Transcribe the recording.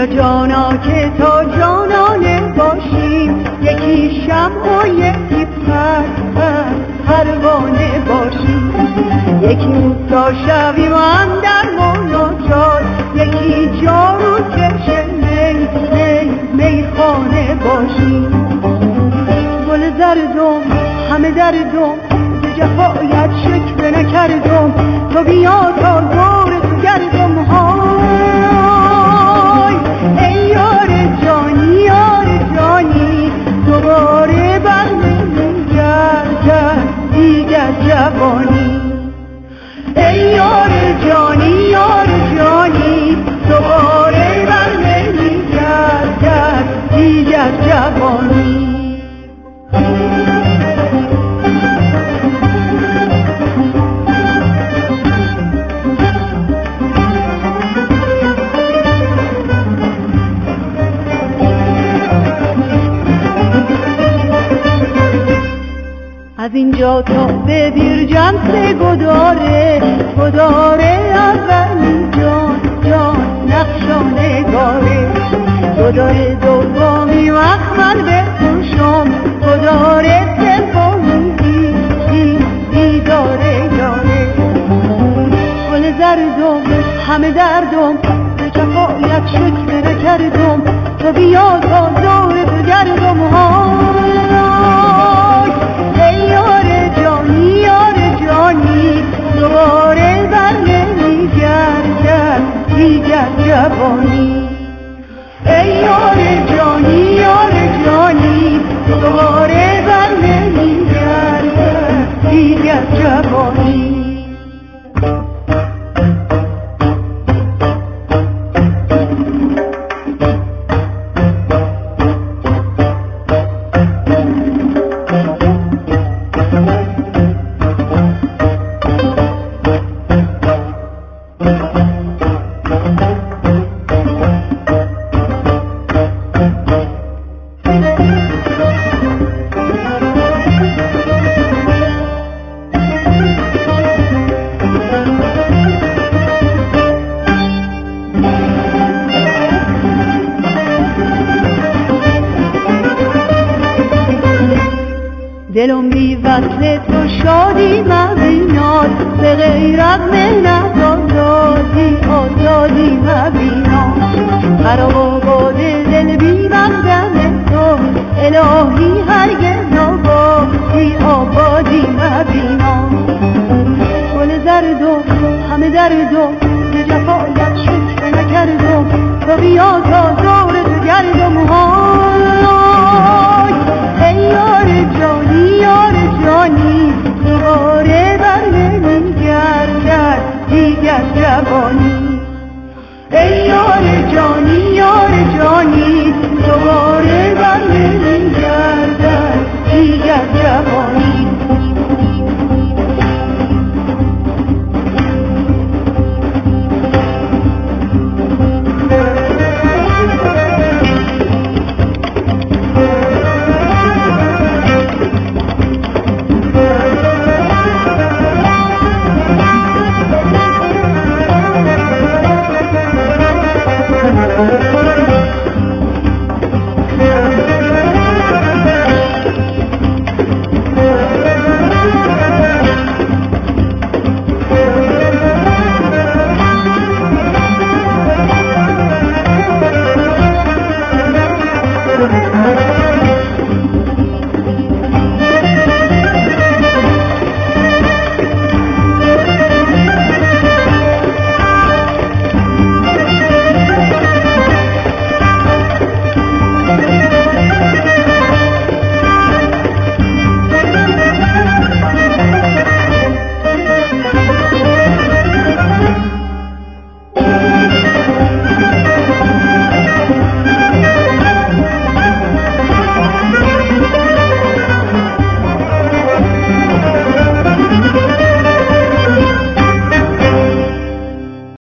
بیا جانا که تا جانانه باشیم، یکی شمع و یکی پروانه باشیم، یکی موسا شویم اندر مناجات، یکی جارو کش میخانه باشیم. گل زردم همه دردم ز جفایت شکوه نکردم، تو بیا تا دور تو گردم. های ای یار جانی یار جانی، دوباره بر نمیگردد دیگر جوانی. ای یار جانی یار جانی، دوباره بر نمیگردد دیگر جوانی. از اینجا تا به بیرجند سه گداره، گداره اولی جان جان نقشانگاره، گداره دومی مخمل بپوشم، گداره سومی دیداره یاره. گل زردم همه دردم به جفایت شکوه نکردم، تو بیا تا دور تو گردم. دوباره بر نمیگردد دیگر جوانی. ای یار جانی یار جانی، دوباره بر نمیگردد دیگر جوانی. دلم بی وصل تو شادی مبیناد، به غیر از مهنت آزادی مبیناد. خراب آباد دل بی مقدم تو، الهی هرگز آبادی مبیناد. گل زردم همه دردم به جفایت شکوه نکردم، تو بیا تا